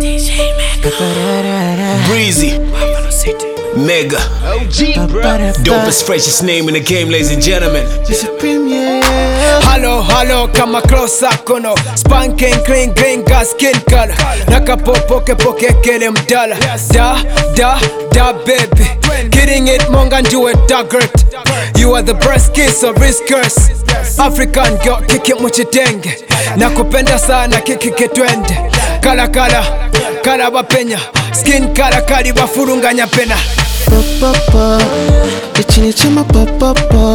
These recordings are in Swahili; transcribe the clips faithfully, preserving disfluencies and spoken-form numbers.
Breezy, Mega, dopest, freshest name in the game, ladies and gentlemen. Hello, hello, kama close up kono spanking, clean, green, gas, skin color. Nakapopoke poke kele mdala. Da, da, da baby. Getting it monga do it dagert. You are the breast kiss of risk curse. African girl, kick it muchitenge. Nakupenda sana kiki ketwende. Kala kala, kala bapenya. Skin kala kali bafurunganya pena. Papa, ichini chama papa.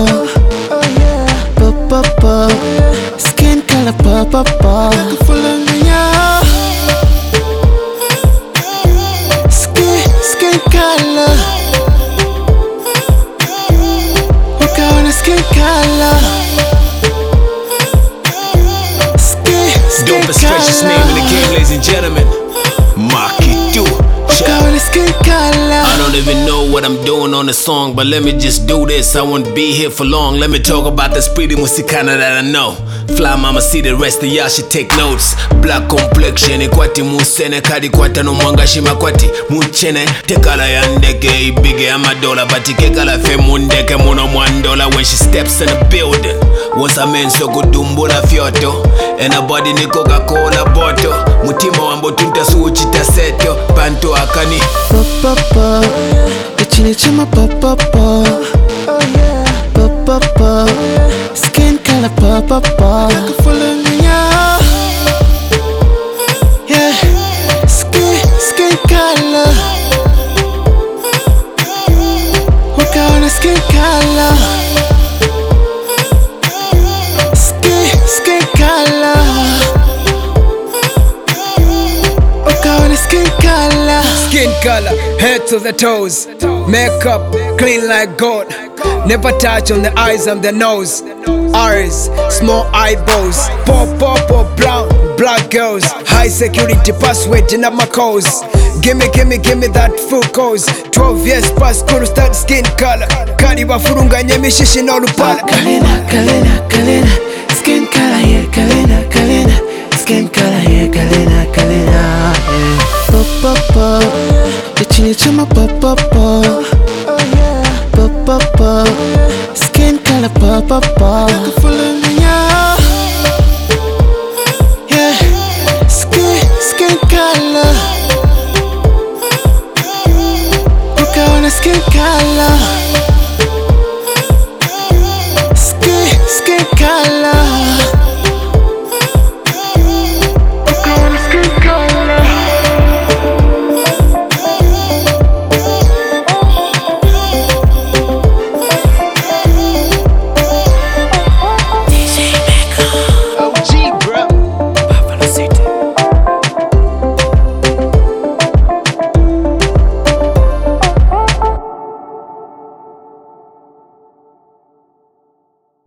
Papa, skin color papa. Nakufulanganya. Skin, skin color. Ukaona skin color. Skin, skin Dopest, freshest name in the game, ladies and gentlemen. Makitu. Ukaona skin color. I don't even know what I'm doing on the song, but let me just do this. I won't be here for long. Let me talk about this pretty musikana that I know. Fly mama, see the rest of y'all should take notes. Black complexion, ikwati musene kadi kwata no mwanga shima kwati muchene tekala ya ndeke ibige amadola batike kala fe mundeke muno mwandola when she steps in the building. Once a man so kudumbula fyoto and a body ni Coca-Cola bottle. Mutima wambo tunta suuchita seto panto akani Papa, ichini chama papa. Papa, skin color papa. Nakufulanganya. Yeah, skin, skin color. Ukaona skin color. Skin, skin color. Ukaona skin color. Skin color, head to the toes. Makeup, clean like gold. Never touch on the eyes and the nose. Eyes, small eyeballs. Pop, pop, pop, brown, black girls. High security password in my codes. Gimme, gimme, gimme that full codes. twelve years past, cool start skin color. Kali bafurunga nyamishishi no lupala. Kalina, Kalina, Kalina. Skin color, yeah, Kalina, Kalina. Skin color, yeah, Kalina, Kalina, yeah. Papa, ichini chama papa. Papa, skin color papa. Nakufulanganya. Yeah, skin, skin color. Ukaona skin color.